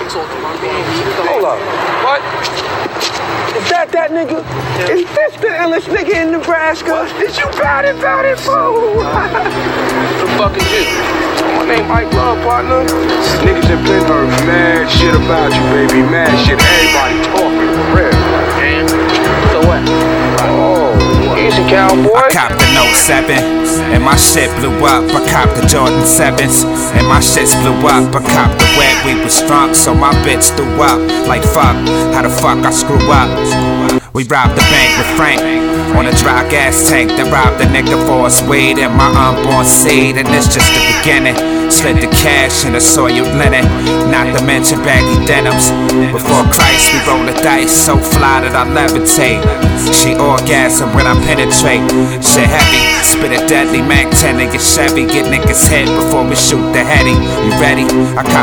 Hold up. What? Is that nigga? Yeah. Is this the illest nigga in Nebraska? What? Did you bout it, fool? What the fuck is this? My name Mike Love, partner. Niggas in Penn heard mad shit about you, baby. Mad shit. Everybody talking for real. And so what? Oh, easy, cowboy. I copped the Note 7, and my shit blew up. I copped the Jordan 7s, and my shits blew up. I copped the wet, we was drunk, so my bitch threw up. Like fuck, how the fuck I screw up? We robbed the bank with Frank on a dry gas tank. Then robbed the nigga for his weed and my unborn seed. And it's just the beginning. Slid the cash in a soiled linen, not to mention baggy denims. Before Christ we roll the dice, so fly that I levitate. She orgasm when I penetrate. Shit heavy, spit a deadly Mac 10 in your Chevy. Get niggas hit before we shoot the heady. You ready? I